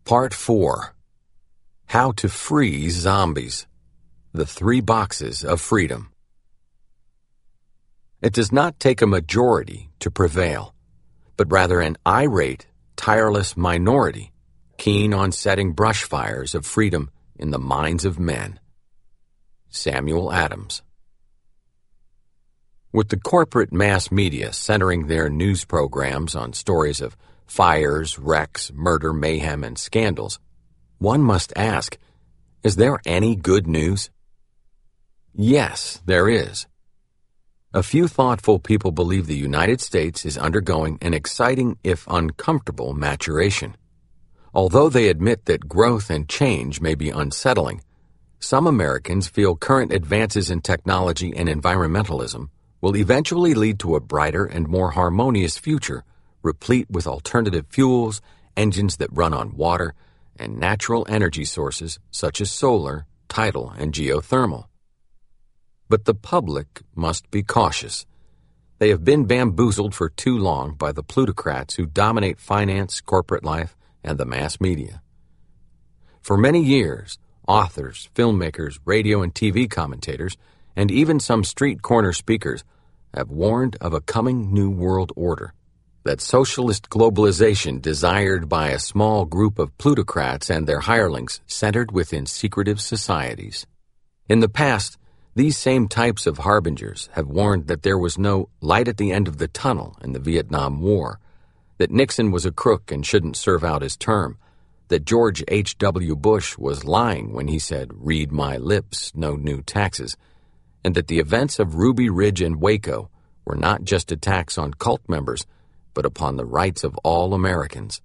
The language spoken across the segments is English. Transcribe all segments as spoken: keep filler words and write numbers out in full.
Part four. How to Free Zombies. The Three Boxes of Freedom. It does not take a majority to prevail, but rather an irate, tireless minority, keen on setting brush fires of freedom in the minds of men. Samuel Adams. With the corporate mass media centering their news programs on stories of fires, wrecks, murder, mayhem, and scandals, one must ask, is there any good news? Yes, there is. A few thoughtful people believe the United States is undergoing an exciting, if uncomfortable, maturation. Although they admit that growth and change may be unsettling, some Americans feel current advances in technology and environmentalism will eventually lead to a brighter and more harmonious future, replete with alternative fuels, engines that run on water, and natural energy sources such as solar, tidal, and geothermal. But the public must be cautious. They have been bamboozled for too long by the plutocrats who dominate finance, corporate life, and the mass media. For many years, authors, filmmakers, radio and T V commentators, and even some street corner speakers have warned of a coming new world order, that socialist globalization desired by a small group of plutocrats and their hirelings centered within secretive societies. In the past, these same types of harbingers have warned that there was no light at the end of the tunnel in the Vietnam War, that Nixon was a crook and shouldn't serve out his term, that George H W Bush was lying when he said, "Read my lips, no new taxes," and that the events of Ruby Ridge and Waco were not just attacks on cult members, but upon the rights of all Americans.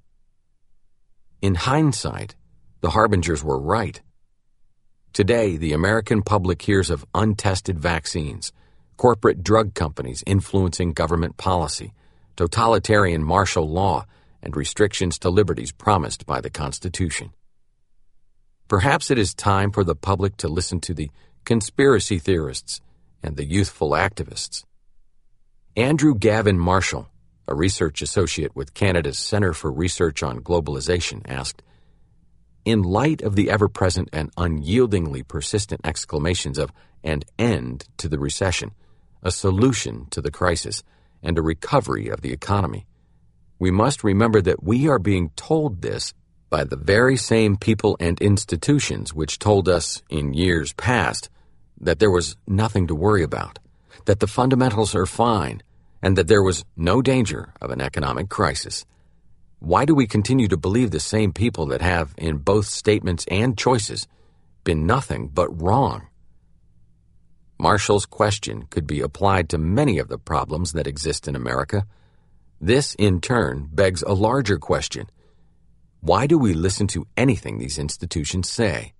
In hindsight, the harbingers were right. Today, the American public hears of untested vaccines, corporate drug companies influencing government policy, totalitarian martial law, and restrictions to liberties promised by the Constitution. Perhaps it is time for the public to listen to the conspiracy theorists and the youthful activists. Andrew Gavin Marshall, a research associate with Canada's Centre for Research on Globalization, asked, "In light of the ever-present and unyieldingly persistent exclamations of an end to the recession, a solution to the crisis, and a recovery of the economy, we must remember that we are being told this by the very same people and institutions which told us in years past that there was nothing to worry about, that the fundamentals are fine, and that there was no danger of an economic crisis. Why do we continue to believe the same people that have, in both statements and choices, been nothing but wrong?" Marshall's question could be applied to many of the problems that exist in America. This, in turn, begs a larger question. Why do we listen to anything these institutions say?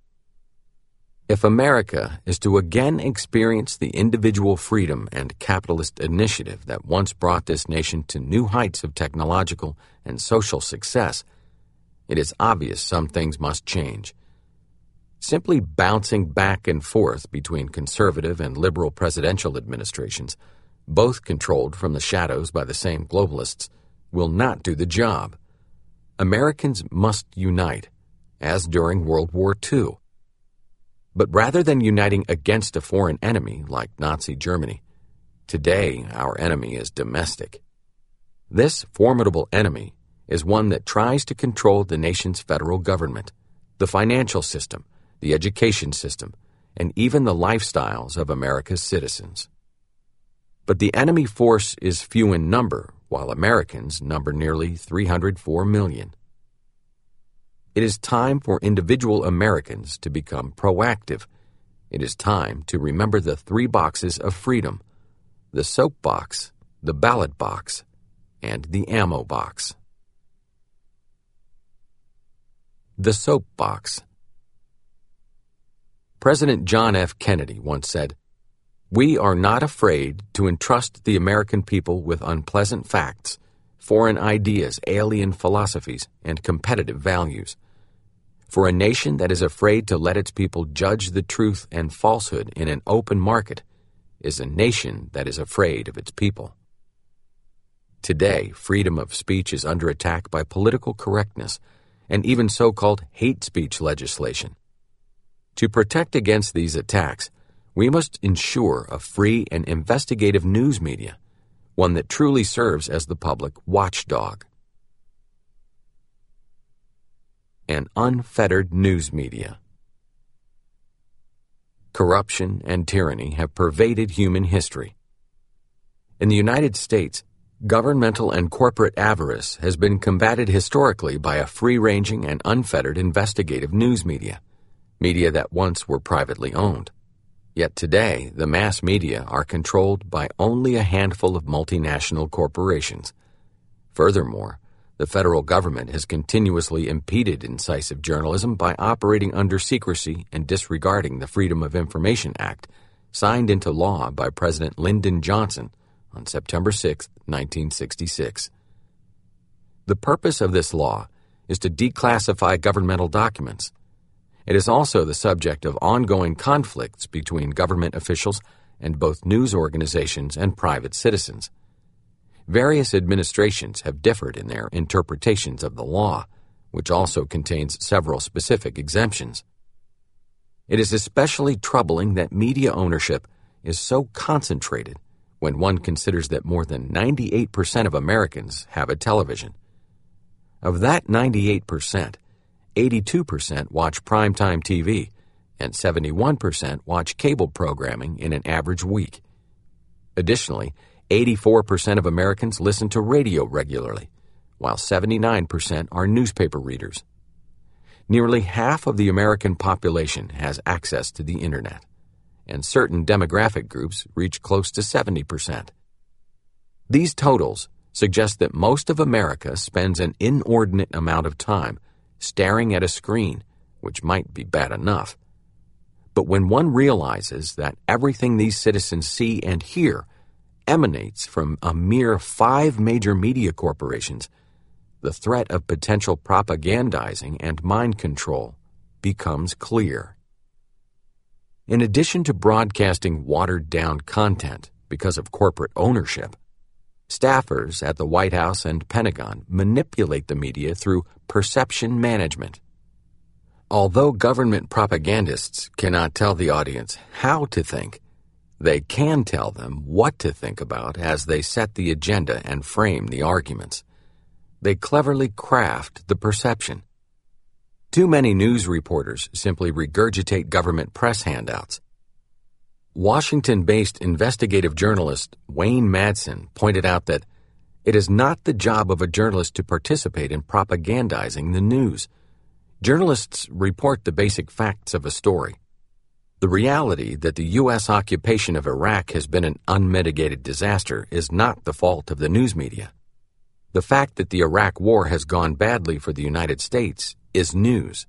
If America is to again experience the individual freedom and capitalist initiative that once brought this nation to new heights of technological and social success, it is obvious some things must change. Simply bouncing back and forth between conservative and liberal presidential administrations, both controlled from the shadows by the same globalists, will not do the job. Americans must unite, as during World War Two. But rather than uniting against a foreign enemy like Nazi Germany, today our enemy is domestic. This formidable enemy is one that tries to control the nation's federal government, the financial system, the education system, and even the lifestyles of America's citizens. But the enemy force is few in number, while Americans number nearly three hundred four million. It is time for individual Americans to become proactive. It is time to remember the three boxes of freedom: the soap box, the ballot box, and the ammo box. The soap box. President John F. Kennedy once said, "We are not afraid to entrust the American people with unpleasant facts, foreign ideas, alien philosophies, and competitive values. For a nation that is afraid to let its people judge the truth and falsehood in an open market is a nation that is afraid of its people." Today, freedom of speech is under attack by political correctness, and even so-called hate speech legislation. To protect against these attacks, we must ensure a free and investigative news media, one that truly serves as the public watchdog. An unfettered news media. Corruption and tyranny have pervaded human history. In the United States, governmental and corporate avarice has been combated historically by a free-ranging and unfettered investigative news media, media that once were privately owned. Yet today, the mass media are controlled by only a handful of multinational corporations. Furthermore, the federal government has continuously impeded incisive journalism by operating under secrecy and disregarding the Freedom of Information Act, signed into law by President Lyndon Johnson on September sixth, nineteen sixty-six. The purpose of this law is to declassify governmental documents. It is also the subject of ongoing conflicts between government officials and both news organizations and private citizens. Various administrations have differed in their interpretations of the law, which also contains several specific exemptions. It is especially troubling that media ownership is so concentrated when one considers that more than ninety-eight percent of Americans have a television. Of that ninety-eight percent, eighty-two percent watch primetime T V, and seventy-one percent watch cable programming in an average week. Additionally, eighty-four percent of Americans listen to radio regularly, while seventy-nine percent are newspaper readers. Nearly half of the American population has access to the Internet, and certain demographic groups reach close to seventy percent. These totals suggest that most of America spends an inordinate amount of time staring at a screen, which might be bad enough. But when one realizes that everything these citizens see and hear emanates from a mere five major media corporations, the threat of potential propagandizing and mind control becomes clear. In addition to broadcasting watered-down content because of corporate ownership, staffers at the White House and Pentagon manipulate the media through perception management. Although government propagandists cannot tell the audience how to think, they can tell them what to think about as they set the agenda and frame the arguments. They cleverly craft the perception. Too many news reporters simply regurgitate government press handouts. Washington-based investigative journalist Wayne Madsen pointed out that it is not the job of a journalist to participate in propagandizing the news. Journalists report the basic facts of a story. The reality that the U S occupation of Iraq has been an unmitigated disaster is not the fault of the news media. The fact that the Iraq War has gone badly for the United States is news.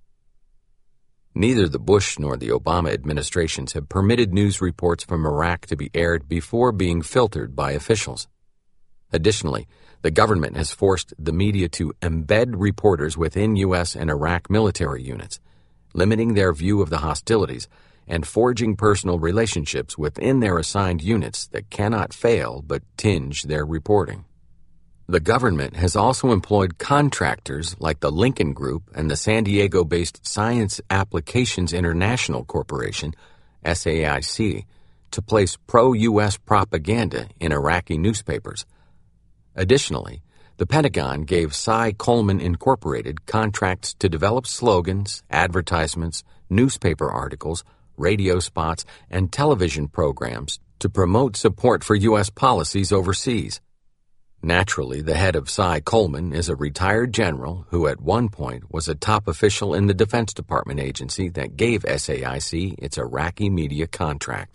Neither the Bush nor the Obama administrations have permitted news reports from Iraq to be aired before being filtered by officials. Additionally, the government has forced the media to embed reporters within U S and Iraq military units, limiting their view of the hostilities and forging personal relationships within their assigned units that cannot fail but tinge their reporting. The government has also employed contractors like the Lincoln Group and the San Diego-based Science Applications International Corporation, S A I C, to place pro-U S propaganda in Iraqi newspapers. Additionally, the Pentagon gave Cy Coleman Incorporated contracts to develop slogans, advertisements, newspaper articles, radio spots, and television programs to promote support for U S policies overseas. Naturally, the head of Cy Coleman is a retired general who at one point was a top official in the Defense Department agency that gave S A I C its Iraqi media contract.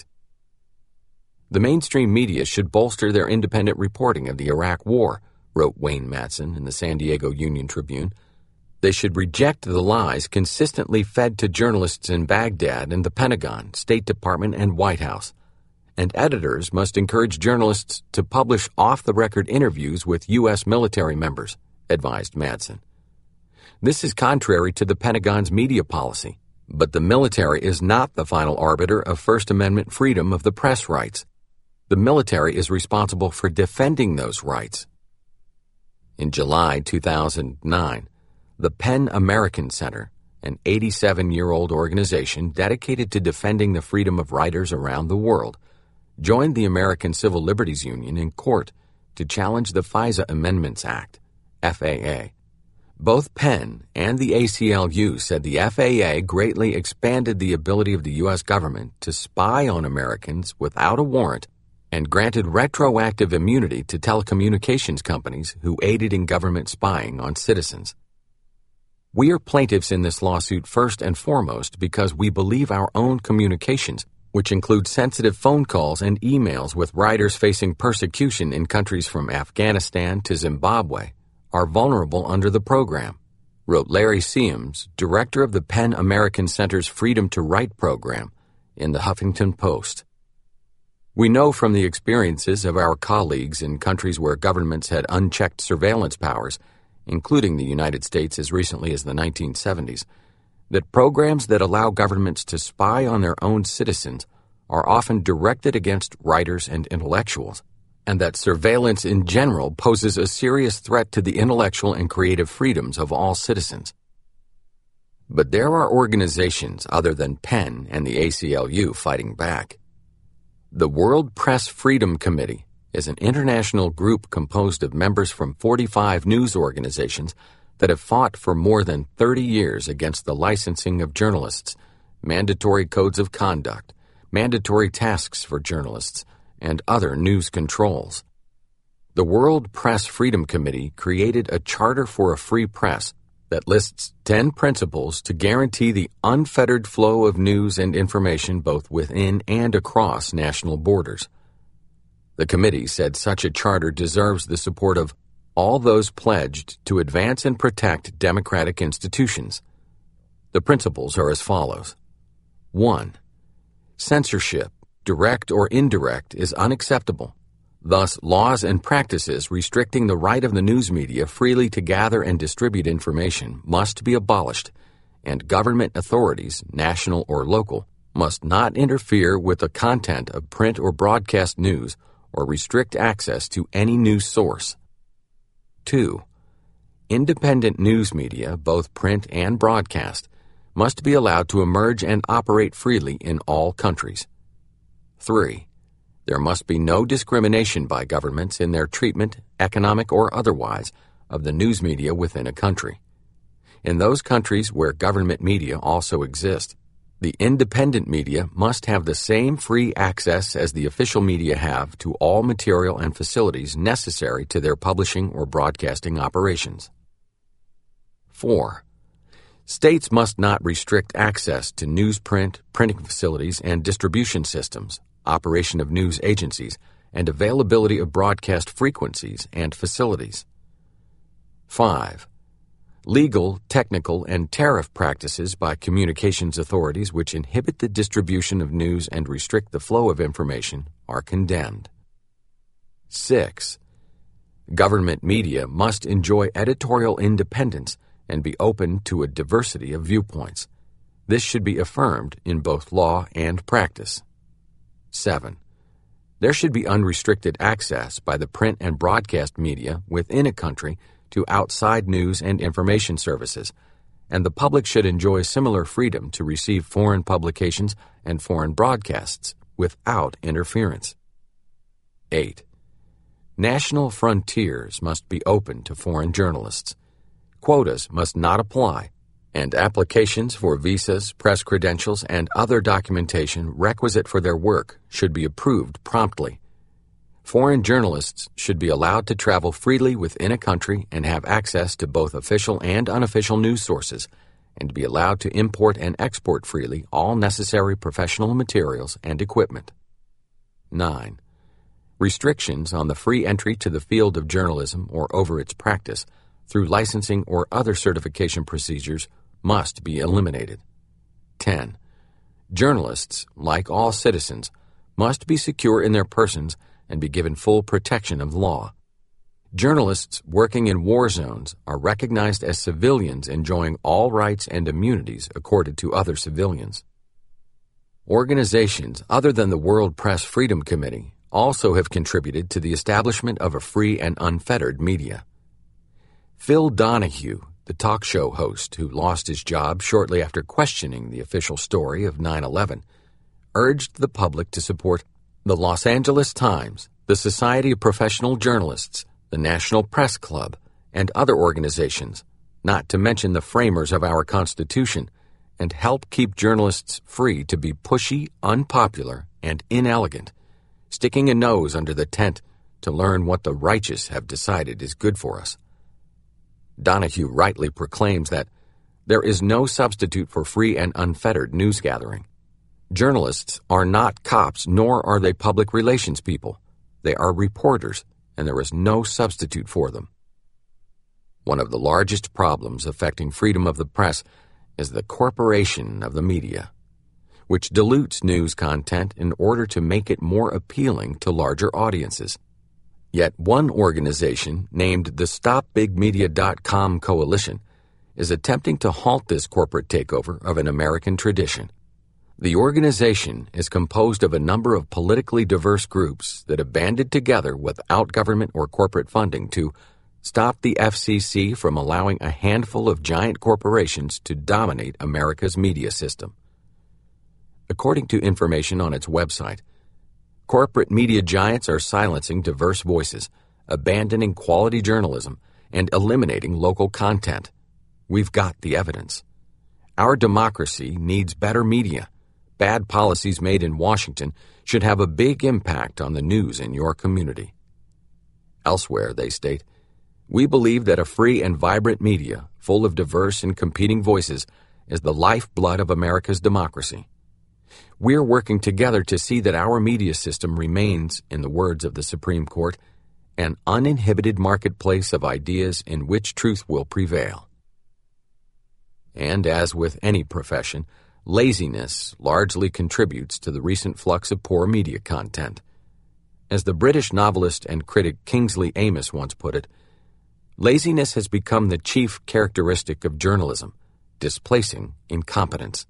The mainstream media should bolster their independent reporting of the Iraq War, wrote Wayne Madsen in the San Diego Union Tribune. They should reject the lies consistently fed to journalists in Baghdad and the Pentagon, State Department, and White House. And editors must encourage journalists to publish off-the-record interviews with U S military members, advised Madsen. This is contrary to the Pentagon's media policy, but the military is not the final arbiter of First Amendment freedom of the press rights. The military is responsible for defending those rights. In July two thousand nine, The PEN American Center, an eighty-seven-year-old organization dedicated to defending the freedom of writers around the world, joined the American Civil Liberties Union in court to challenge the FISA Amendments Act, F A A. Both PEN and the A C L U said the F A A greatly expanded the ability of the U S government to spy on Americans without a warrant and granted retroactive immunity to telecommunications companies who aided in government spying on citizens. We are plaintiffs in this lawsuit first and foremost because we believe our own communications, which include sensitive phone calls and emails with writers facing persecution in countries from Afghanistan to Zimbabwe, are vulnerable under the program, wrote Larry Siems, director of the PEN American Center's Freedom to Write program, in the Huffington Post. We know from the experiences of our colleagues in countries where governments had unchecked surveillance powers, including the United States as recently as the nineteen seventies, that programs that allow governments to spy on their own citizens are often directed against writers and intellectuals, and that surveillance in general poses a serious threat to the intellectual and creative freedoms of all citizens. But there are organizations other than PEN and the A C L U fighting back. The World Press Freedom Committee is an international group composed of members from forty-five news organizations that have fought for more than thirty years against the licensing of journalists, mandatory codes of conduct, mandatory tasks for journalists, and other news controls. The World Press Freedom Committee created a charter for a free press that lists ten principles to guarantee the unfettered flow of news and information both within and across national borders. The committee said such a charter deserves the support of all those pledged to advance and protect democratic institutions. The principles are as follows. one. Censorship, direct or indirect, is unacceptable. Thus, laws and practices restricting the right of the news media freely to gather and distribute information must be abolished, and government authorities, national or local, must not interfere with the content of print or broadcast news or restrict access to any news source. two. Independent news media, both print and broadcast, must be allowed to emerge and operate freely in all countries. three. There must be no discrimination by governments in their treatment, economic or otherwise, of the news media within a country. In those countries where government media also exist, the independent media must have the same free access as the official media have to all material and facilities necessary to their publishing or broadcasting operations. four. States must not restrict access to newsprint, printing facilities, and distribution systems, operation of news agencies, and availability of broadcast frequencies and facilities. five. Legal, technical, and tariff practices by communications authorities which inhibit the distribution of news and restrict the flow of information are condemned. six. Government media must enjoy editorial independence and be open to a diversity of viewpoints. This should be affirmed in both law and practice. seven. There should be unrestricted access by the print and broadcast media within a country to outside news and information services, and the public should enjoy similar freedom to receive foreign publications and foreign broadcasts without interference. eight. National frontiers must be open to foreign journalists. Quotas must not apply, and applications for visas, press credentials, and other documentation requisite for their work should be approved promptly. Foreign journalists should be allowed to travel freely within a country and have access to both official and unofficial news sources, and be allowed to import and export freely all necessary professional materials and equipment. nine. Restrictions on the free entry to the field of journalism or over its practice through licensing or other certification procedures must be eliminated. ten. Journalists, like all citizens, must be secure in their persons and be given full protection of law. Journalists working in war zones are recognized as civilians enjoying all rights and immunities accorded to other civilians. Organizations other than the World Press Freedom Committee also have contributed to the establishment of a free and unfettered media. Phil Donahue, the talk show host who lost his job shortly after questioning the official story of nine eleven, urged the public to support the Los Angeles Times, the Society of Professional Journalists, the National Press Club, and other organizations, not to mention the framers of our Constitution, and help keep journalists free to be pushy, unpopular, and inelegant, sticking a nose under the tent to learn what the righteous have decided is good for us. Donahue rightly proclaims that there is no substitute for free and unfettered news gathering. Journalists are not cops, nor are they public relations people. They are reporters, and there is no substitute for them. One of the largest problems affecting freedom of the press is the corporation of the media, which dilutes news content in order to make it more appealing to larger audiences. Yet one organization, named the Stop Big Media dot com Coalition, is attempting to halt this corporate takeover of an American tradition. The organization is composed of a number of politically diverse groups that have banded together without government or corporate funding to stop the F C C from allowing a handful of giant corporations to dominate America's media system. According to information on its website, corporate media giants are silencing diverse voices, abandoning quality journalism, and eliminating local content. We've got the evidence. Our democracy needs better media. Bad policies made in Washington should have a big impact on the news in your community. Elsewhere, they state, we believe that a free and vibrant media, full of diverse and competing voices, is the lifeblood of America's democracy. We're working together to see that our media system remains, in the words of the Supreme Court, an uninhibited marketplace of ideas in which truth will prevail. And as with any profession, laziness largely contributes to the recent flux of poor media content. As the British novelist and critic Kingsley Amis once put it, laziness has become the chief characteristic of journalism, displacing incompetence.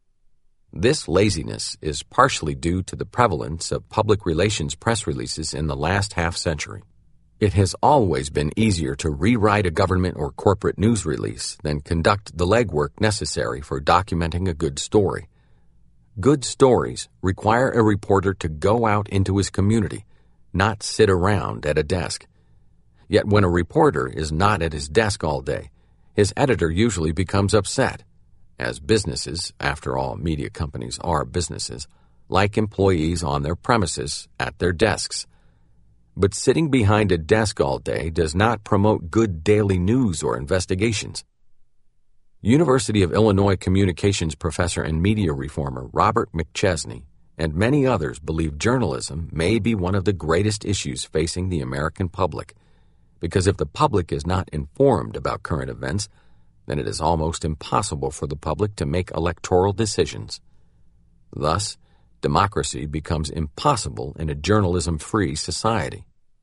This laziness is partially due to the prevalence of public relations press releases in the last half-century. It has always been easier to rewrite a government or corporate news release than conduct the legwork necessary for documenting a good story. Good stories require a reporter to go out into his community, not sit around at a desk. Yet when a reporter is not at his desk all day, his editor usually becomes upset, as businesses, after all media companies are businesses, like employees on their premises at their desks. But sitting behind a desk all day does not promote good daily news or investigations. University of Illinois communications professor and media reformer Robert McChesney and many others believe journalism may be one of the greatest issues facing the American public, because if the public is not informed about current events, then it is almost impossible for the public to make electoral decisions. Thus, democracy becomes impossible in a journalism-free society.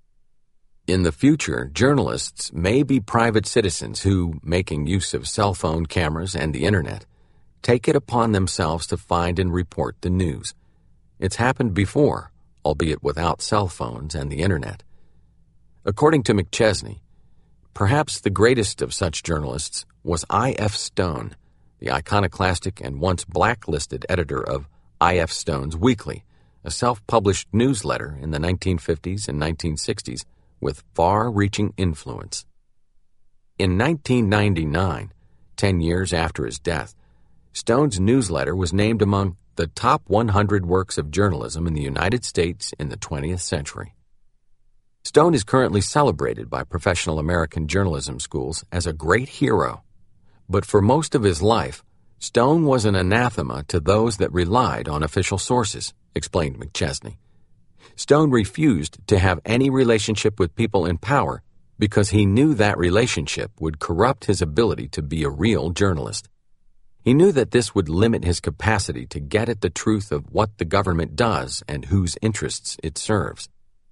In the future, journalists may be private citizens who, making use of cell phone cameras and the internet, take it upon themselves to find and report the news. It's happened before, albeit without cell phones and the internet. According to McChesney, perhaps the greatest of such journalists was I F Stone, the iconoclastic and once blacklisted editor of I F Stone's Weekly, a self-published newsletter in the nineteen fifties and nineteen sixties with far-reaching influence. In nineteen ninety-nine, ten years after his death, Stone's newsletter was named among the top one hundred works of journalism in the United States in the twentieth century. Stone is currently celebrated by professional American journalism schools as a great hero, but for most of his life, Stone was an anathema to those that relied on official sources, explained McChesney. Stone refused to have any relationship with people in power because he knew that relationship would corrupt his ability to be a real journalist. He knew that this would limit his capacity to get at the truth of what the government does and whose interests it serves.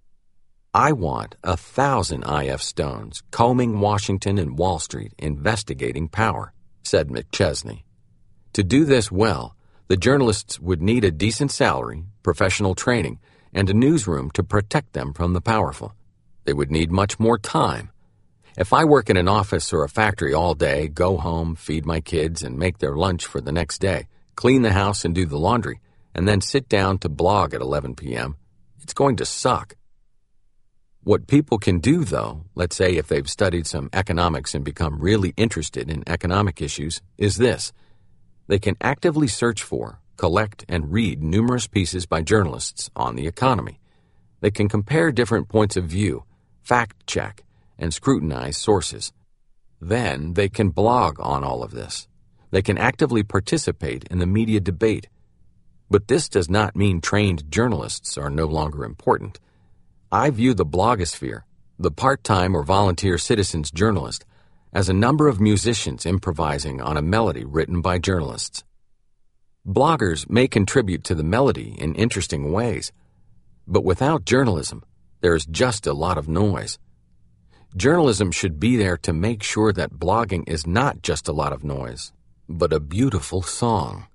I want a thousand I F Stones combing Washington and Wall Street investigating power, said McChesney. To do this well, the journalists would need a decent salary, professional training, and a newsroom to protect them from the powerful. They would need much more time. If I work in an office or a factory all day, go home, feed my kids, and make their lunch for the next day, clean the house and do the laundry, and then sit down to blog at eleven p.m., it's going to suck. What people can do, though, let's say if they've studied some economics and become really interested in economic issues, is this. They can actively search for, collect, and read numerous pieces by journalists on the economy. They can compare different points of view, fact-check, and scrutinize sources. Then they can blog on all of this. They can actively participate in the media debate. But this does not mean trained journalists are no longer important. I view the blogosphere, the part-time or volunteer citizens journalist, as a number of musicians improvising on a melody written by journalists. Bloggers may contribute to the melody in interesting ways, but without journalism, there is just a lot of noise. Journalism should be there to make sure that blogging is not just a lot of noise, but a beautiful song.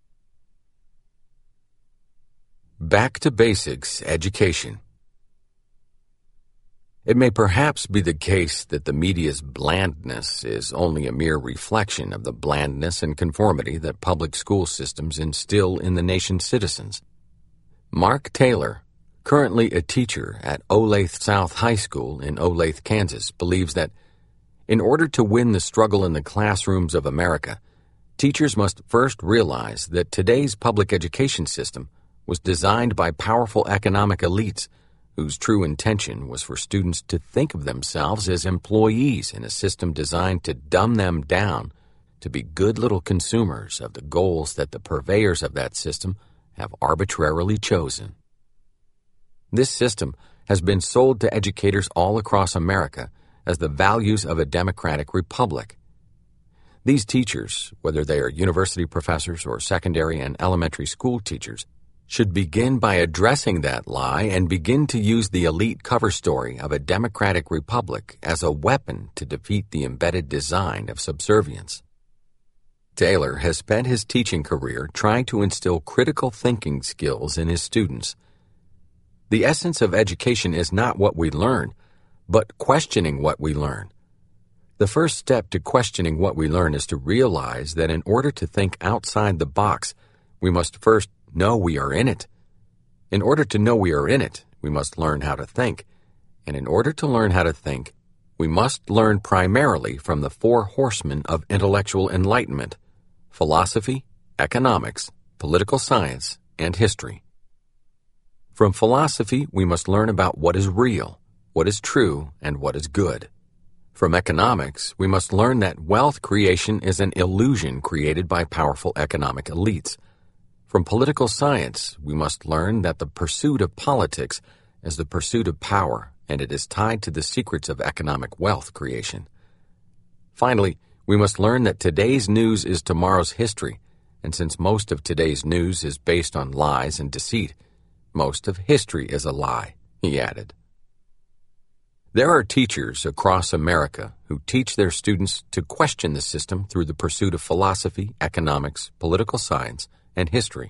Back to basics education. It may perhaps be the case that the media's blandness is only a mere reflection of the blandness and conformity that public school systems instill in the nation's citizens. Mark Taylor, currently a teacher at Olathe South High School in Olathe, Kansas, believes that in order to win the struggle in the classrooms of America, teachers must first realize that today's public education system was designed by powerful economic elites whose true intention was for students to think of themselves as employees in a system designed to dumb them down to be good little consumers of the goals that the purveyors of that system have arbitrarily chosen. This system has been sold to educators all across America as the values of a democratic republic. These teachers, whether they are university professors or secondary and elementary school teachers, should begin by addressing that lie and begin to use the elite cover story of a democratic republic as a weapon to defeat the embedded design of subservience. Taylor has spent his teaching career trying to instill critical thinking skills in his students. The essence of education is not what we learn, but questioning what we learn. The first step to questioning what we learn is to realize that in order to think outside the box, we must first know we are in it. In order to know we are in it, we must learn how to think. And in order to learn how to think, we must learn primarily from the four horsemen of intellectual enlightenment: philosophy, economics, political science, and history. From philosophy, we must learn about what is real, what is true, and what is good. From economics, we must learn that wealth creation is an illusion created by powerful economic elites. From political science, we must learn that the pursuit of politics is the pursuit of power, and it is tied to the secrets of economic wealth creation. Finally, we must learn that today's news is tomorrow's history, and since most of today's news is based on lies and deceit, most of history is a lie, he added. There are teachers across America who teach their students to question the system through the pursuit of philosophy, economics, political science, and history.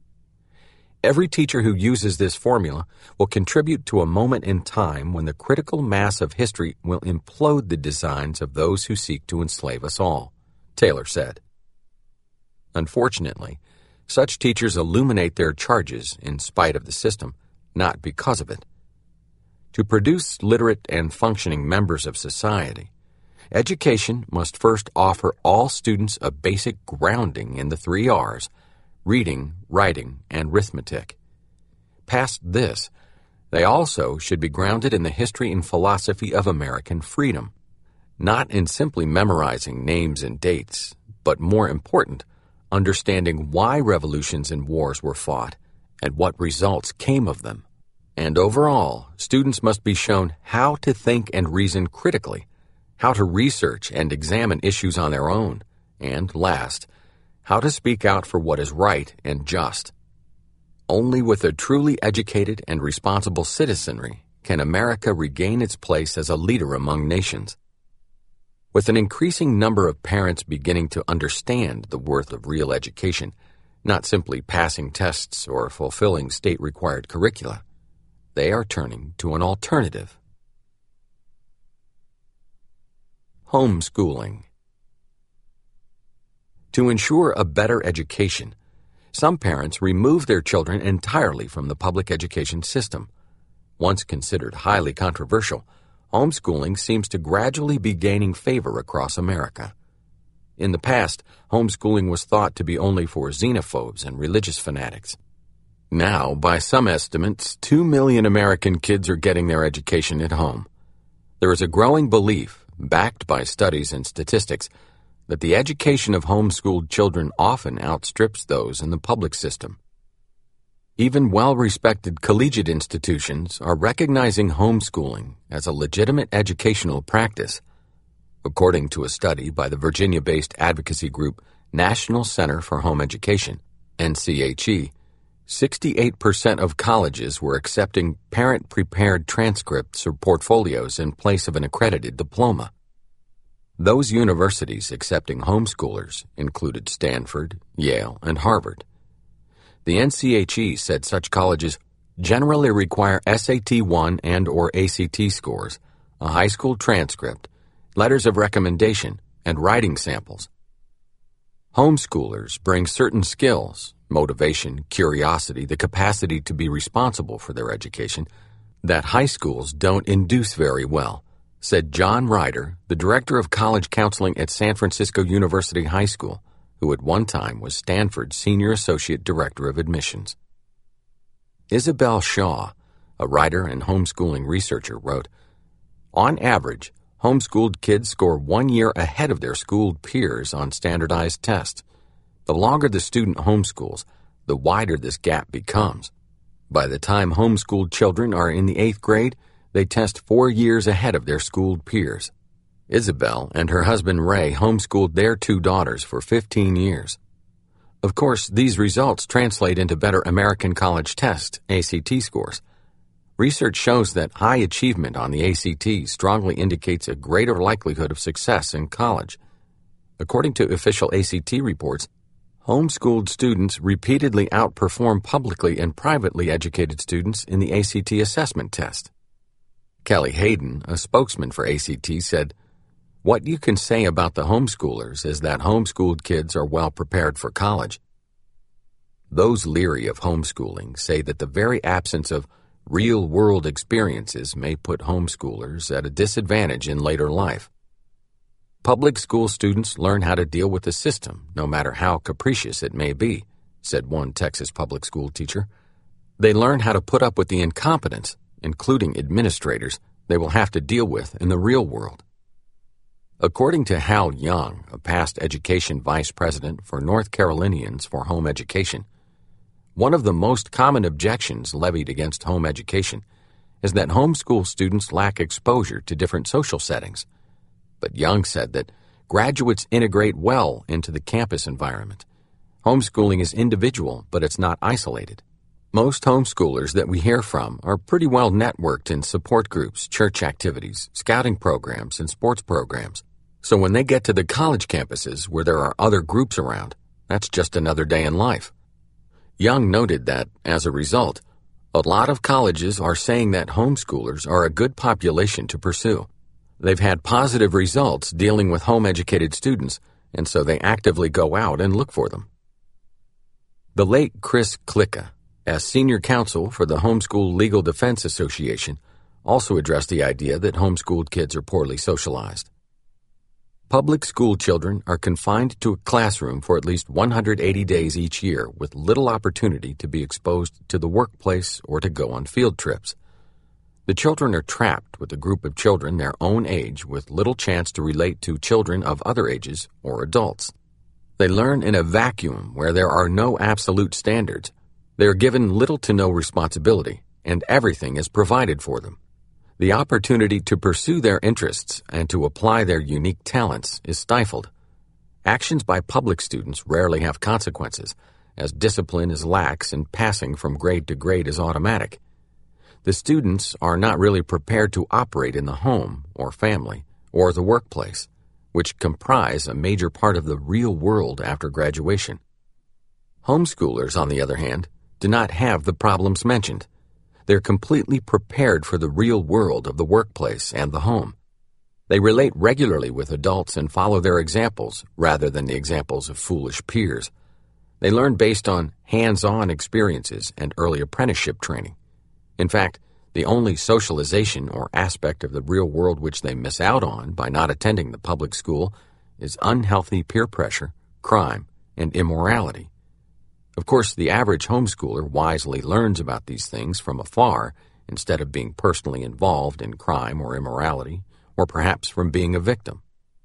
Every teacher who uses this formula will contribute to a moment in time when the critical mass of history will implode the designs of those who seek to enslave us all, Taylor said. Unfortunately, such teachers illuminate their charges in spite of the system, not because of it. To produce literate and functioning members of society, education must first offer all students a basic grounding in the three R's: reading, writing, and arithmetic. Past this, they also should be grounded in the history and philosophy of American freedom, not in simply memorizing names and dates, but more important, understanding why revolutions and wars were fought and what results came of them. And overall, students must be shown how to think and reason critically, how to research and examine issues on their own, and last, how to speak out for what is right and just. Only with a truly educated and responsible citizenry can America regain its place as a leader among nations. With an increasing number of parents beginning to understand the worth of real education, not simply passing tests or fulfilling state-required curricula, they are turning to an alternative. Homeschooling. To ensure a better education, some parents remove their children entirely from the public education system. Once considered highly controversial, homeschooling seems to gradually be gaining favor across America. In the past, homeschooling was thought to be only for xenophobes and religious fanatics. Now, by some estimates, two million American kids are getting their education at home. There is a growing belief, backed by studies and statistics, that the education of homeschooled children often outstrips those in the public system. Even well-respected collegiate institutions are recognizing homeschooling as a legitimate educational practice. According to a study by the Virginia-based advocacy group National Center for Home Education, N C H E, sixty-eight percent of colleges were accepting parent-prepared transcripts or portfolios in place of an accredited diploma. Those universities accepting homeschoolers included Stanford, Yale, and Harvard. The N C H E said such colleges generally require S A T one and or A C T scores, a high school transcript, letters of recommendation, and writing samples. Homeschoolers bring certain skills, motivation, curiosity, the capacity to be responsible for their education, that high schools don't induce very well, said John Ryder, the director of college counseling at San Francisco University High School, who at one time was Stanford's senior associate director of admissions. Isabel Shaw, a writer and homeschooling researcher, wrote, "On average, homeschooled kids score one year ahead of their schooled peers on standardized tests. The longer the student homeschools, the wider this gap becomes. By the time homeschooled children are in the eighth grade, they test four years ahead of their schooled peers." Isabel and her husband Ray homeschooled their two daughters for fifteen years. Of course, these results translate into better American College Test, A C T scores. Research shows that high achievement on the A C T strongly indicates a greater likelihood of success in college. According to official A C T reports, homeschooled students repeatedly outperform publicly and privately educated students in the A C T assessment test. Kelly Hayden, a spokesman for A C T, said, "What you can say about the homeschoolers is that homeschooled kids are well prepared for college." Those leery of homeschooling say that the very absence of real-world experiences may put homeschoolers at a disadvantage in later life. "Public school students learn how to deal with the system, no matter how capricious it may be," said one Texas public school teacher. "They learn how to put up with the incompetence, including administrators, they will have to deal with in the real world." According to Hal Young, a past education vice president for North Carolinians for Home Education, one of the most common objections levied against home education is that homeschool students lack exposure to different social settings. But Young said that graduates integrate well into the campus environment. Homeschooling is individual, but it's not isolated. Most homeschoolers that we hear from are pretty well networked in support groups, church activities, scouting programs, and sports programs. So when they get to the college campuses where there are other groups around, that's just another day in life. Young noted that, as a result, a lot of colleges are saying that homeschoolers are a good population to pursue. They've had positive results dealing with home-educated students, and so they actively go out and look for them. The late Chris Klicka, as senior counsel for the Homeschool Legal Defense Association, also addressed the idea that homeschooled kids are poorly socialized. Public school children are confined to a classroom for at least one hundred eighty days each year with little opportunity to be exposed to the workplace or to go on field trips. The children are trapped with a group of children their own age with little chance to relate to children of other ages or adults. They learn in a vacuum where there are no absolute standards. They are given little to no responsibility, and everything is provided for them. The opportunity to pursue their interests and to apply their unique talents is stifled. Actions by public students rarely have consequences, as discipline is lax and passing from grade to grade is automatic. The students are not really prepared to operate in the home or family or the workplace, which comprise a major part of the real world after graduation. Homeschoolers, on the other hand, do not have the problems mentioned. They're completely prepared for the real world of the workplace and the home. They relate regularly with adults and follow their examples rather than the examples of foolish peers. They learn based on hands-on experiences and early apprenticeship training. In fact, the only socialization or aspect of the real world which they miss out on by not attending the public school is unhealthy peer pressure, crime, and immorality. Of course, the average homeschooler wisely learns about these things from afar instead of being personally involved in crime or immorality, or perhaps from being a victim.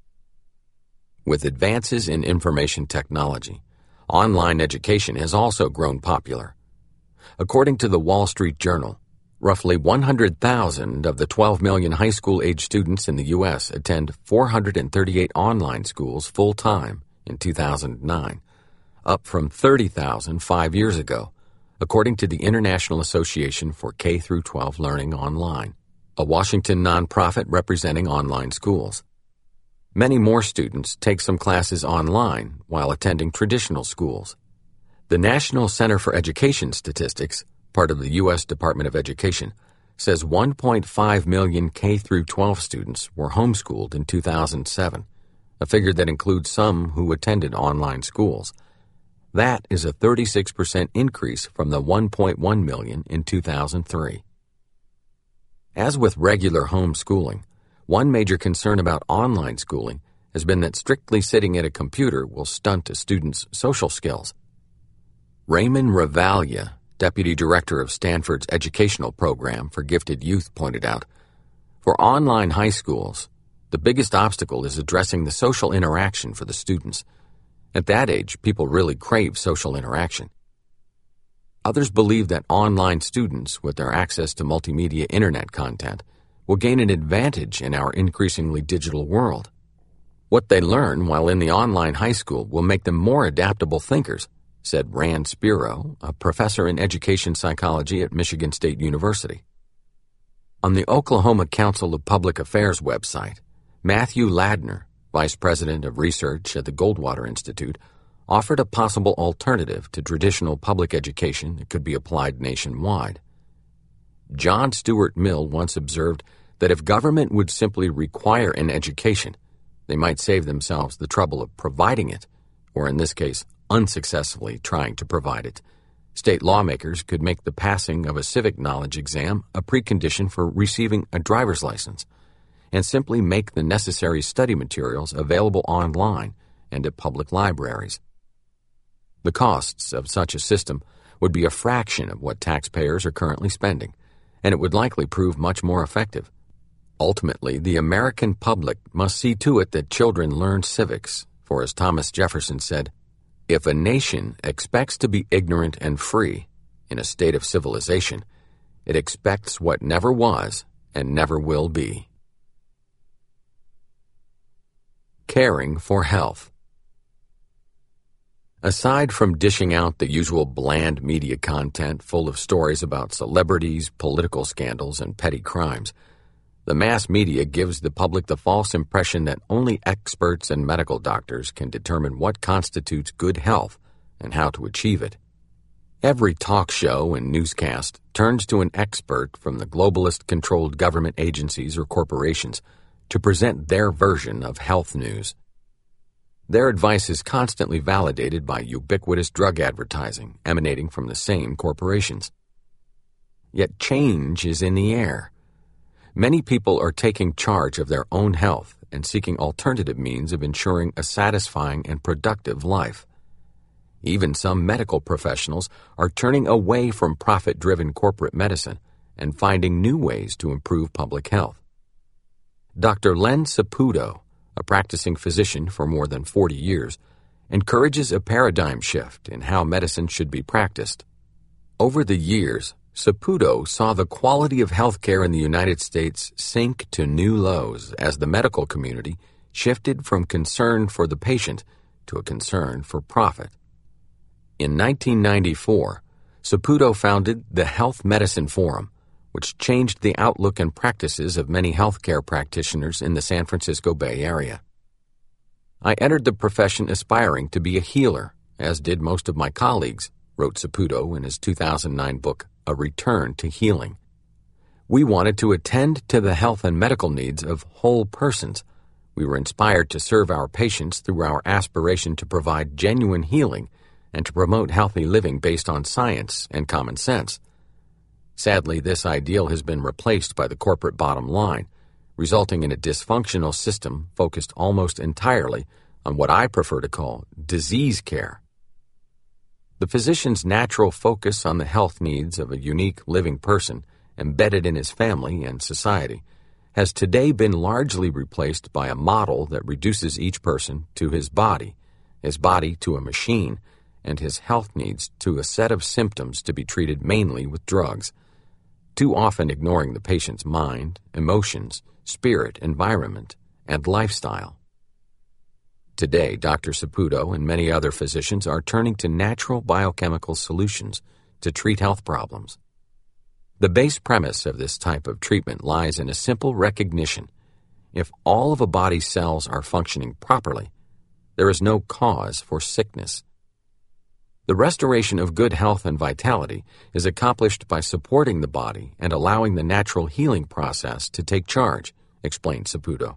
With advances in information technology, online education has also grown popular. According to the Wall Street Journal, roughly one hundred thousand of the twelve million high school-age students in the U S attend four hundred thirty-eight online schools full-time in two thousand nine, up from thirty thousand five years ago, according to the International Association for K through twelve Learning Online, a Washington nonprofit representing online schools. Many more students take some classes online while attending traditional schools. The National Center for Education Statistics, part of the U S Department of Education, says one point five million K through twelve students were homeschooled in two thousand seven, a figure that includes some who attended online schools. That is a thirty-six percent increase from the one point one million in two thousand three. As with regular homeschooling, one major concern about online schooling has been that strictly sitting at a computer will stunt a student's social skills. Raymond Ravalia, Deputy Director of Stanford's Educational Program for Gifted Youth, pointed out, for online high schools, the biggest obstacle is addressing the social interaction for the students. At that age, people really crave social interaction. Others believe that online students, with their access to multimedia internet content, will gain an advantage in our increasingly digital world. What they learn while in the online high school will make them more adaptable thinkers, said Rand Spiro, a professor in education psychology at Michigan State University. On the Oklahoma Council of Public Affairs website, Matthew Ladner, Vice President of Research at the Goldwater Institute, offered a possible alternative to traditional public education that could be applied nationwide. John Stuart Mill once observed that if government would simply require an education, they might save themselves the trouble of providing it, or in this case, unsuccessfully trying to provide it. State lawmakers could make the passing of a civic knowledge exam a precondition for receiving a driver's license, and simply make the necessary study materials available online and at public libraries. The costs of such a system would be a fraction of what taxpayers are currently spending, and it would likely prove much more effective. Ultimately, the American public must see to it that children learn civics, for as Thomas Jefferson said, if a nation expects to be ignorant and free in a state of civilization, it expects what never was and never will be. Caring for health. Aside from dishing out the usual bland media content full of stories about celebrities, political scandals, and petty crimes, the mass media gives the public the false impression that only experts and medical doctors can determine what constitutes good health and how to achieve it. Every talk show and newscast turns to an expert from the globalist-controlled government agencies or corporations to present their version of health news. Their advice is constantly validated by ubiquitous drug advertising emanating from the same corporations. Yet change is in the air. Many people are taking charge of their own health and seeking alternative means of ensuring a satisfying and productive life. Even some medical professionals are turning away from profit-driven corporate medicine and finding new ways to improve public health. Doctor Len Saputo, a practicing physician for more than forty years, encourages a paradigm shift in how medicine should be practiced. Over the years, Saputo saw the quality of healthcare in the United States sink to new lows as the medical community shifted from concern for the patient to a concern for profit. In nineteen ninety-four, Saputo founded the Health Medicine Forum, which changed the outlook and practices of many healthcare practitioners in the San Francisco Bay Area. I entered the profession aspiring to be a healer, as did most of my colleagues, wrote Saputo in his two thousand nine book, A Return to Healing. We wanted to attend to the health and medical needs of whole persons. We were inspired to serve our patients through our aspiration to provide genuine healing and to promote healthy living based on science and common sense. Sadly, this ideal has been replaced by the corporate bottom line, resulting in a dysfunctional system focused almost entirely on what I prefer to call disease care. The physician's natural focus on the health needs of a unique living person embedded in his family and society has today been largely replaced by a model that reduces each person to his body, his body to a machine, and his health needs to a set of symptoms to be treated mainly with drugs, too often ignoring the patient's mind, emotions, spirit, environment, and lifestyle. Today, Doctor Saputo and many other physicians are turning to natural biochemical solutions to treat health problems. The base premise of this type of treatment lies in a simple recognition. If all of a body's cells are functioning properly, there is no cause for sickness. The restoration of good health and vitality is accomplished by supporting the body and allowing the natural healing process to take charge, explained Saputo.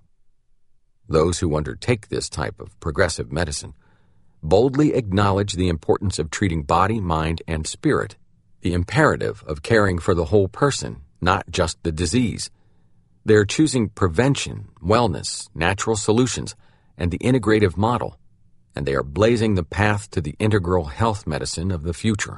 Those who undertake this type of progressive medicine boldly acknowledge the importance of treating body, mind, and spirit, the imperative of caring for the whole person, not just the disease. They are choosing prevention, wellness, natural solutions, and the integrative model, and they are blazing the path to the integral health medicine of the future.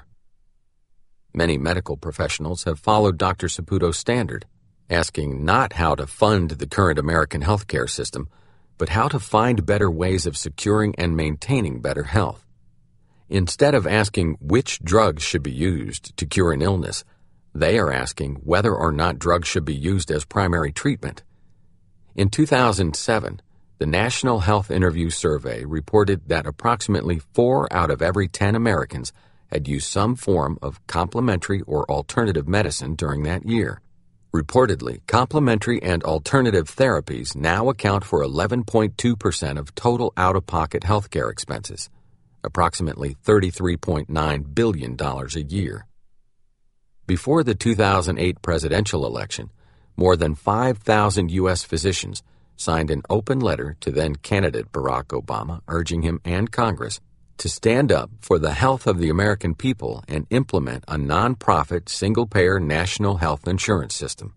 Many medical professionals have followed Doctor Saputo's standard, asking not how to fund the current American healthcare system, but how to find better ways of securing and maintaining better health. Instead of asking which drugs should be used to cure an illness, they are asking whether or not drugs should be used as primary treatment. In two thousand seven, the National Health Interview Survey reported that approximately four out of every ten Americans had used some form of complementary or alternative medicine during that year. Reportedly, complementary and alternative therapies now account for eleven point two percent of total out-of-pocket healthcare expenses, approximately thirty-three point nine billion dollars a year. Before the two thousand eight presidential election, more than five thousand U S physicians signed an open letter to then-candidate Barack Obama urging him and Congress to stand up for the health of the American people and implement a non-profit, single-payer national health insurance system.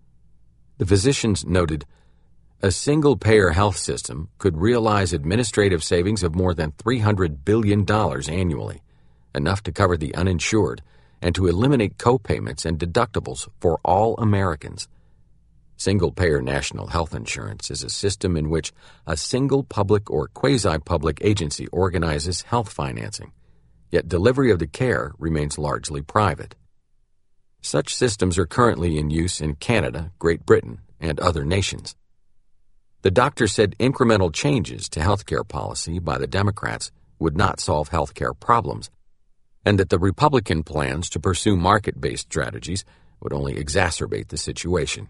The physicians noted, a single-payer health system could realize administrative savings of more than three hundred billion dollars annually, enough to cover the uninsured and to eliminate co-payments and deductibles for all Americans. Single-payer national health insurance is a system in which a single public or quasi-public agency organizes health financing, yet delivery of the care remains largely private. Such systems are currently in use in Canada, Great Britain, and other nations. The doctor said incremental changes to healthcare policy by the Democrats would not solve healthcare problems, and that the Republican plans to pursue market-based strategies would only exacerbate the situation.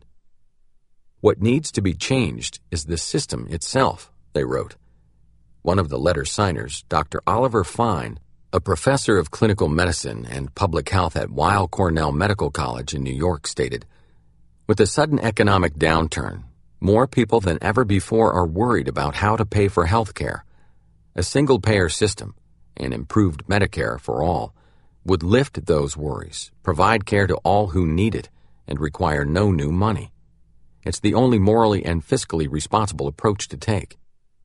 What needs to be changed is the system itself, they wrote. One of the letter signers, Doctor Oliver Fine, a professor of clinical medicine and public health at Weill Cornell Medical College in New York, stated, with the sudden economic downturn, more people than ever before are worried about how to pay for health care. A single-payer system, and improved Medicare for all, would lift those worries, provide care to all who need it, and require no new money. It's the only morally and fiscally responsible approach to take.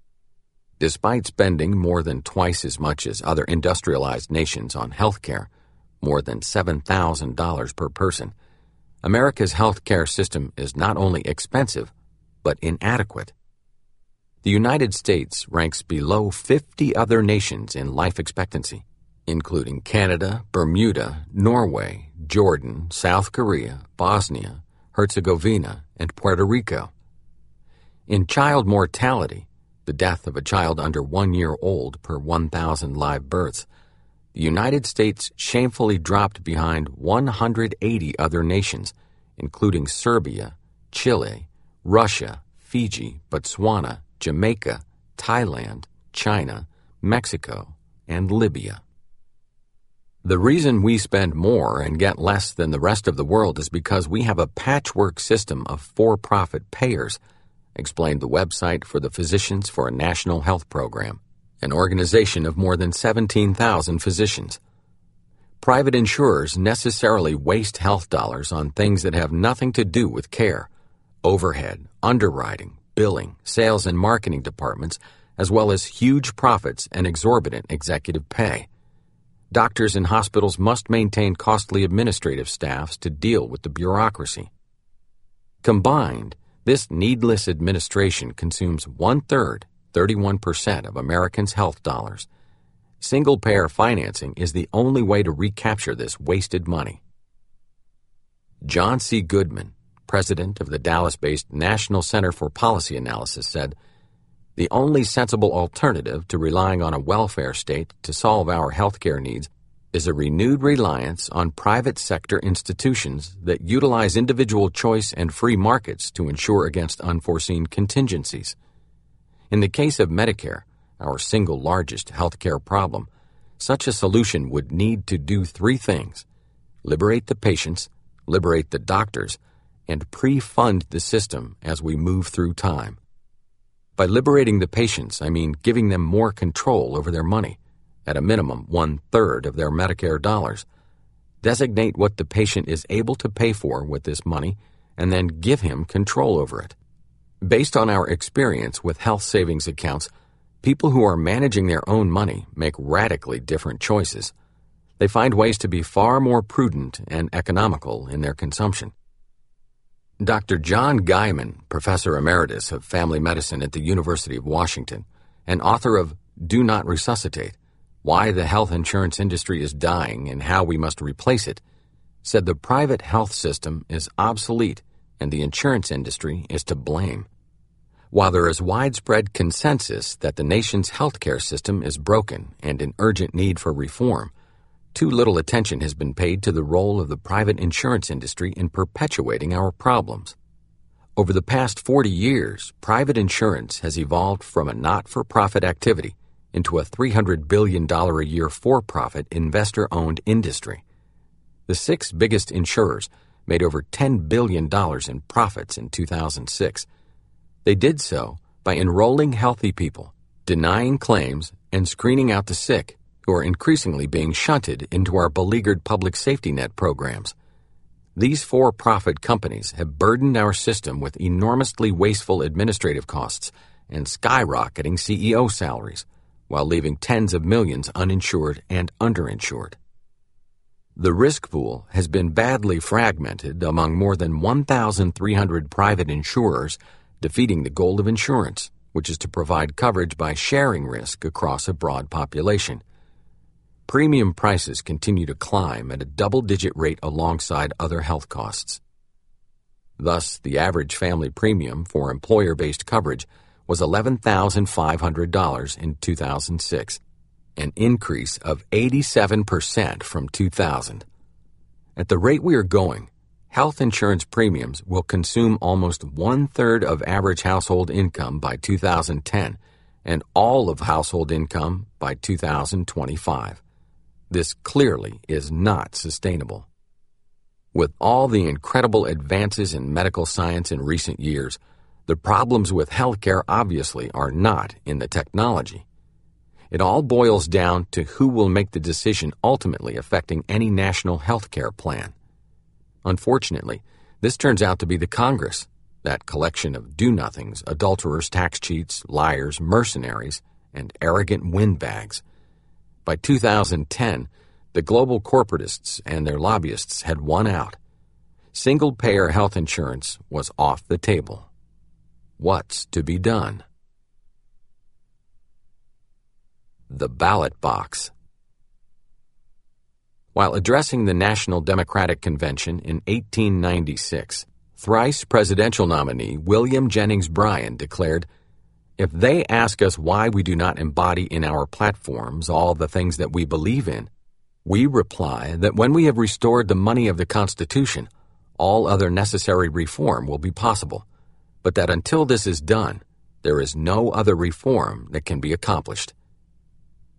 Despite spending more than twice as much as other industrialized nations on health care, more than seven thousand dollars per person, America's health care system is not only expensive, but inadequate. The United States ranks below fifty other nations in life expectancy, including Canada, Bermuda, Norway, Jordan, South Korea, Bosnia, Herzegovina, and Puerto Rico. In child mortality, the death of a child under one year old per one thousand live births, the United States shamefully dropped behind one hundred eighty other nations, including Serbia, Chile, Russia, Fiji, Botswana, Jamaica, Thailand, China, Mexico, and Libya. The reason we spend more and get less than the rest of the world is because we have a patchwork system of for-profit payers, explained the website for the Physicians for a National Health Program, an organization of more than seventeen thousand physicians. Private insurers necessarily waste health dollars on things that have nothing to do with care: overhead, underwriting, billing, sales and marketing departments, as well as huge profits and exorbitant executive pay. Doctors and hospitals must maintain costly administrative staffs to deal with the bureaucracy. Combined, this needless administration consumes one-third, thirty-one percent of Americans' health dollars. Single-payer financing is the only way to recapture this wasted money. John C. Goodman, president of the Dallas-based National Center for Policy Analysis, said, "The only sensible alternative to relying on a welfare state to solve our healthcare needs is a renewed reliance on private sector institutions that utilize individual choice and free markets to insure against unforeseen contingencies. In the case of Medicare, our single largest healthcare problem, such a solution would need to do three things: liberate the patients, liberate the doctors, and pre-fund the system as we move through time. By liberating the patients, I mean giving them more control over their money, at a minimum one-third of their Medicare dollars. Designate what the patient is able to pay for with this money, and then give him control over it. Based on our experience with health savings accounts, people who are managing their own money make radically different choices. They find ways to be far more prudent and economical in their consumption." Doctor John Guyman, professor emeritus of family medicine at the University of Washington, and author of Do Not Resuscitate: Why the Health Insurance Industry is Dying and How We Must Replace It, said the private health system is obsolete and the insurance industry is to blame. While there is widespread consensus that the nation's healthcare system is broken and in urgent need for reform, too little attention has been paid to the role of the private insurance industry in perpetuating our problems. Over the past forty years, private insurance has evolved from a not-for-profit activity into a three hundred billion dollars a year for-profit investor-owned industry. The six biggest insurers made over ten billion dollars in profits in two thousand six. They did so by enrolling healthy people, denying claims, and screening out the sick, who are increasingly being shunted into our beleaguered public safety net programs. These for-profit companies have burdened our system with enormously wasteful administrative costs and skyrocketing C E O salaries, while leaving tens of millions uninsured and underinsured. The risk pool has been badly fragmented among more than one thousand three hundred private insurers, defeating the goal of insurance, which is to provide coverage by sharing risk across a broad population. Premium prices continue to climb at a double-digit rate alongside other health costs. Thus, the average family premium for employer-based coverage was eleven thousand five hundred dollars in two thousand six, an increase of eighty-seven percent from two thousand. At the rate we are going, health insurance premiums will consume almost one-third of average household income by two thousand ten and all of household income by two thousand twenty-five. This clearly is not sustainable. With all the incredible advances in medical science in recent years, the problems with healthcare obviously are not in the technology. It all boils down to who will make the decision ultimately affecting any national healthcare plan. Unfortunately, this turns out to be the Congress, that collection of do-nothings, adulterers, tax cheats, liars, mercenaries, and arrogant windbags. By two thousand ten, the global corporatists and their lobbyists had won out. Single-payer health insurance was off the table. What's to be done? The ballot box. While addressing the National Democratic Convention in eighteen ninety-six, thrice presidential nominee William Jennings Bryan declared, "If they ask us why we do not embody in our platforms all the things that we believe in, we reply that when we have restored the money of the Constitution, all other necessary reform will be possible, but that until this is done, there is no other reform that can be accomplished."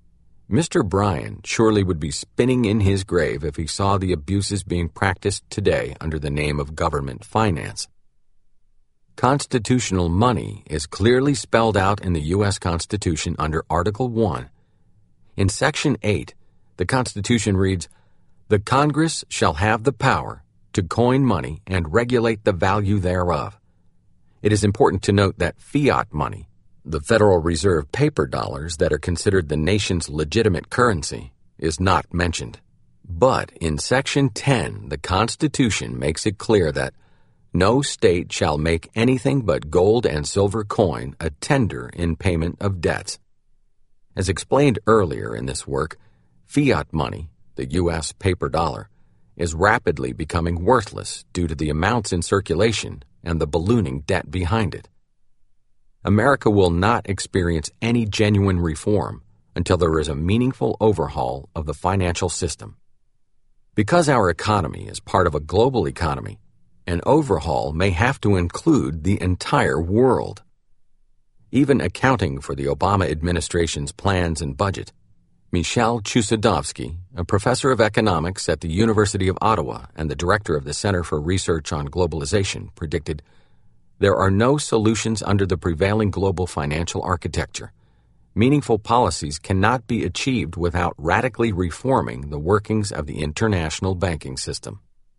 Mister Bryan surely would be spinning in his grave if he saw the abuses being practiced today under the name of government finance. Constitutional money is clearly spelled out in the U S Constitution under Article one. In Section eight, the Constitution reads, "The Congress shall have the power to coin money and regulate the value thereof." It is important to note that fiat money, the Federal Reserve paper dollars that are considered the nation's legitimate currency, is not mentioned. But in Section ten, the Constitution makes it clear that no state shall make anything but gold and silver coin a tender in payment of debts. As explained earlier in this work, fiat money, the U S paper dollar, is rapidly becoming worthless due to the amounts in circulation and the ballooning debt behind it. America will not experience any genuine reform until there is a meaningful overhaul of the financial system. Because our economy is part of a global economy, an overhaul may have to include the entire world. Even accounting for the Obama administration's plans and budget, Michel Chossudovsky, a professor of economics at the University of Ottawa and the director of the Center for Research on Globalization, predicted, "There are no solutions under the prevailing global financial architecture. Meaningful policies cannot be achieved without radically reforming the workings of the international banking system."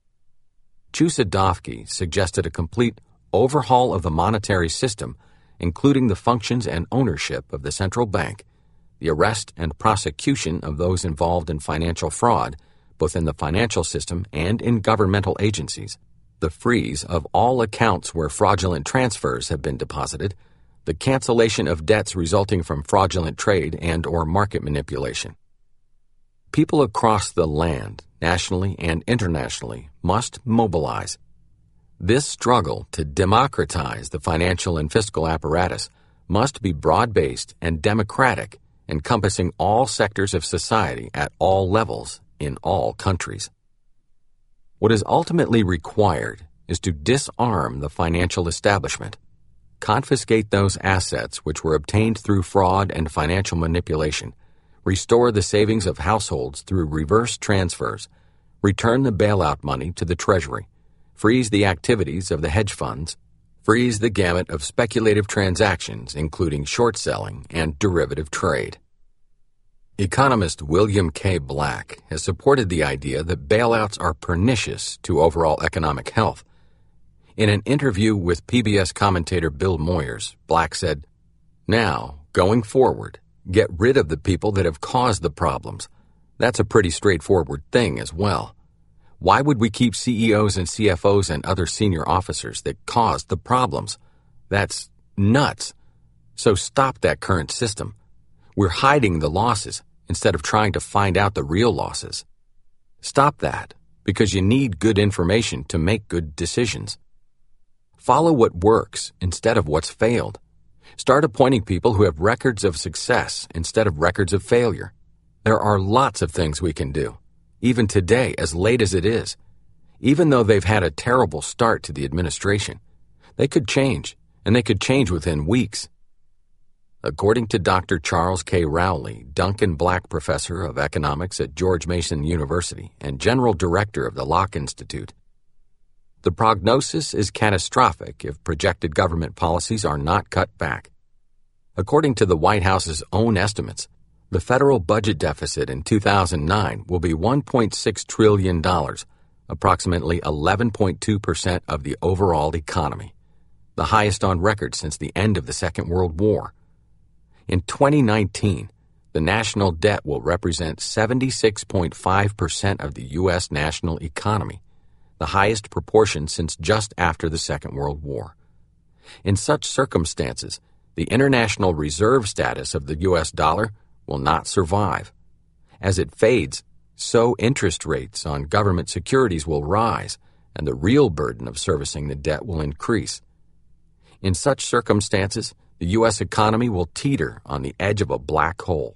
Chossudovsky suggested a complete overhaul of the monetary system, including the functions and ownership of the central bank, the arrest and prosecution of those involved in financial fraud, both in the financial system and in governmental agencies, the freeze of all accounts where fraudulent transfers have been deposited, the cancellation of debts resulting from fraudulent trade and or market manipulation. People across the land, nationally and internationally, must mobilize. This struggle to democratize the financial and fiscal apparatus must be broad-based and democratic, encompassing all sectors of society at all levels in all countries. What is ultimately required is to disarm the financial establishment, confiscate those assets which were obtained through fraud and financial manipulation, restore the savings of households through reverse transfers, return the bailout money to the Treasury, freeze the activities of the hedge funds, freeze the gamut of speculative transactions, including short selling and derivative trade. Economist William K. Black has supported the idea that bailouts are pernicious to overall economic health. In an interview with P B S commentator Bill Moyers, Black said, "Now, going forward, get rid of the people that have caused the problems. That's a pretty straightforward thing as well. Why would we keep C E Os and C F Os and other senior officers that caused the problems? That's nuts. So stop that current system. We're hiding the losses instead of trying to find out the real losses. Stop that, because you need good information to make good decisions. Follow what works instead of what's failed. Start appointing people who have records of success instead of records of failure. There are lots of things we can do, even today, as late as it is. Even though they've had a terrible start to the administration, they could change, and they could change within weeks." According to Doctor Charles K. Rowley, Duncan Black Professor of Economics at George Mason University and General Director of the Locke Institute, the prognosis is catastrophic if projected government policies are not cut back. According to the White House's own estimates, the federal budget deficit in two thousand nine will be one point six trillion dollars, approximately eleven point two percent of the overall economy, the highest on record since the end of the Second World War. In twenty nineteen, the national debt will represent seventy-six point five percent of the U S national economy, the highest proportion since just after the Second World War. In such circumstances, the international reserve status of the U S dollar will not survive. As it fades, so interest rates on government securities will rise, and the real burden of servicing the debt will increase. In such circumstances, the U S economy will teeter on the edge of a black hole.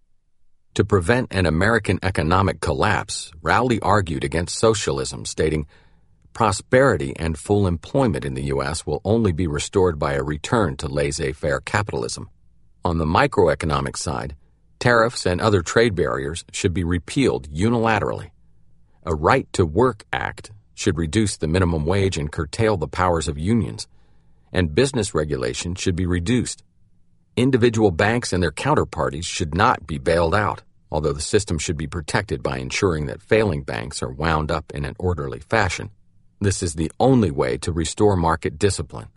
To prevent an American economic collapse, Rowley argued against socialism, stating, "Prosperity and full employment in the U S will only be restored by a return to laissez-faire capitalism. On the microeconomic side, Tariffs and other trade barriers should be repealed unilaterally. A Right to Work Act should reduce the minimum wage and curtail the powers of unions, and business regulation should be reduced. Individual banks and their counterparties should not be bailed out, although the system should be protected by ensuring that failing banks are wound up in an orderly fashion. This is the only way to restore market discipline.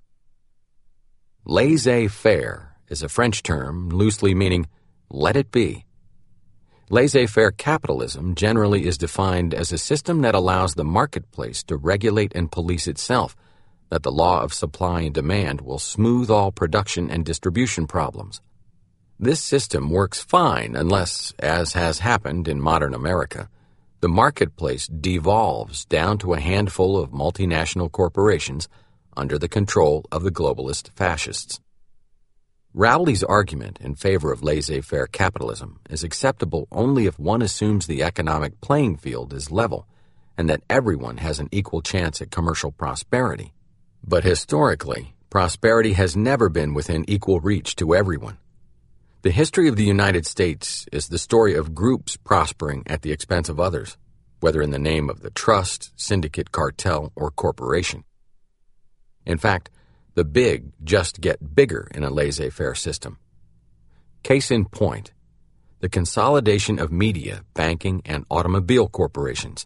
Laissez-faire is a French term loosely meaning let it be. Laissez-faire capitalism generally is defined as a system that allows the marketplace to regulate and police itself, that the law of supply and demand will smooth all production and distribution problems. This system works fine unless, as has happened in modern America, the marketplace devolves down to a handful of multinational corporations under the control of the globalist fascists. Rowley's argument in favor of laissez-faire capitalism is acceptable only if one assumes the economic playing field is level and that everyone has an equal chance at commercial prosperity. But historically, prosperity has never been within equal reach to everyone. The history of the United States is the story of groups prospering at the expense of others, whether in the name of the trust, syndicate, cartel, or corporation. In fact, the big just get bigger in a laissez-faire system. Case in point, the consolidation of media, banking, and automobile corporations.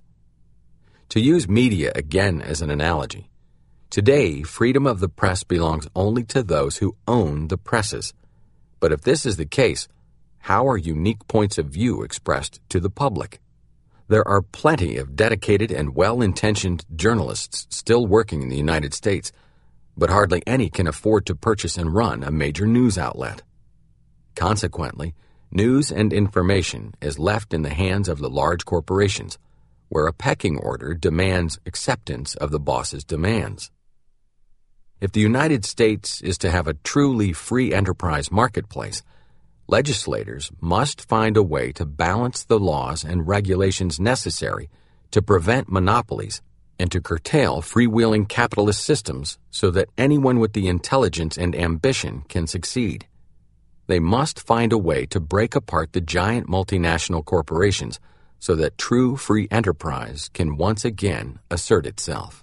To use media again as an analogy, today freedom of the press belongs only to those who own the presses. But if this is the case, how are unique points of view expressed to the public? There are plenty of dedicated and well-intentioned journalists still working in the United States, but hardly any can afford to purchase and run a major news outlet. Consequently, news and information is left in the hands of the large corporations, where a pecking order demands acceptance of the boss's demands. If the United States is to have a truly free enterprise marketplace, legislators must find a way to balance the laws and regulations necessary to prevent monopolies and to curtail freewheeling capitalist systems so that anyone with the intelligence and ambition can succeed. They must find a way to break apart the giant multinational corporations so that true free enterprise can once again assert itself.